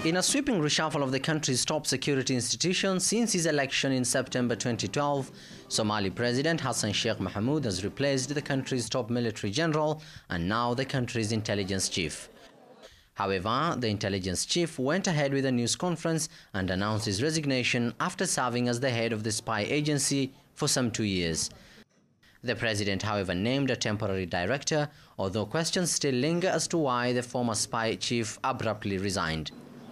In a sweeping reshuffle of the country's top security institutions since his election in September 2012, Somali President Hassan Sheikh Mohamud has replaced the country's top military general and now the country's intelligence chief. However, the intelligence chief went ahead with a news conference and announced his resignation after serving as the head of the spy agency for some 2 years. The president, however, named a temporary director, although questions still linger as to why the former spy chief abruptly resigned.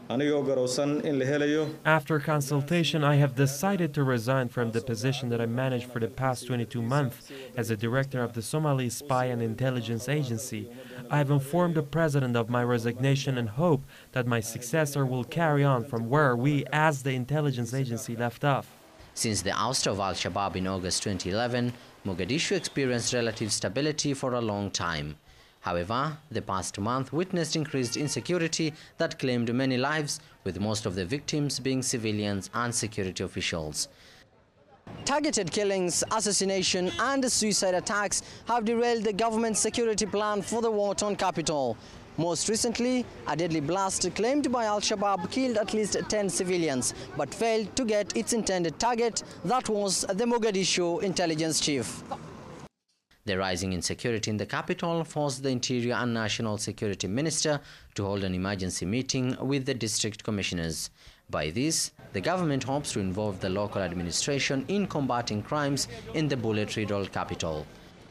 After consultation, I have decided to resign from the position that I managed for the past 22 months as the director of the Somali Spy and Intelligence Agency. I have informed the president of my resignation and hope that my successor will carry on from where we as the intelligence agency left off. Since the ouster of Al-Shabaab in August 2011, Mogadishu experienced relative stability for a long time. However, the past month witnessed increased insecurity that claimed many lives, with most of the victims being civilians and security officials. Targeted killings, assassination and suicide attacks have derailed the government's security plan for the war-torn capital. Most recently, a deadly blast claimed by Al-Shabaab killed at least 10 civilians, but failed to get its intended target, that was the Mogadishu intelligence chief. The rising insecurity in the capital forced the Interior and National Security Minister to hold an emergency meeting with the district commissioners. By this, the government hopes to involve the local administration in combating crimes in the bullet-riddled capital.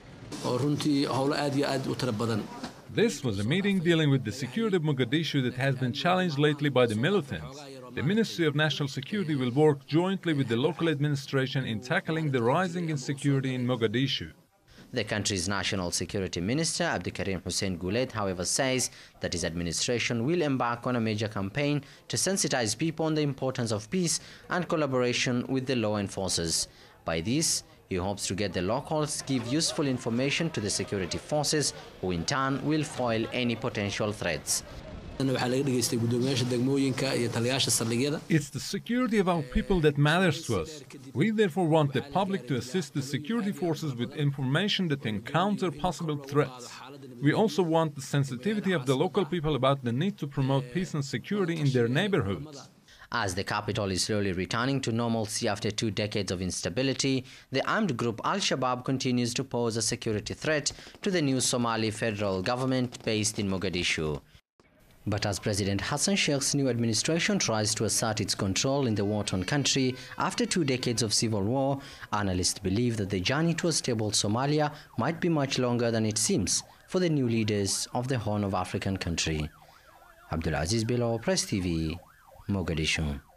This was a meeting dealing with the security of Mogadishu that has been challenged lately by the militants. The Ministry of National Security will work jointly with the local administration in tackling the rising insecurity in Mogadishu. The country's National Security Minister, Abdikarim Hussein Guled, however, says that his administration will embark on a major campaign to sensitize people on the importance of peace and collaboration with the law enforcers. By this, he hopes to get the locals to give useful information to the security forces, who in turn will foil any potential threats. It's the security of our people that matters to us. We therefore want the public to assist the security forces with information that encounter possible threats. We also want the sensitivity of the local people about the need to promote peace and security in their neighborhoods. As the capital is slowly returning to normalcy after 2 decades of instability, the armed group Al-Shabaab continues to pose a security threat to the new Somali federal government based in Mogadishu. But as President Hassan Sheikh's new administration tries to assert its control in the war-torn country after 2 decades of civil war, analysts believe that the journey to a stable Somalia might be much longer than it seems for the new leaders of the Horn of African country. Abdulaziz Bello, Press TV, Mogadishu.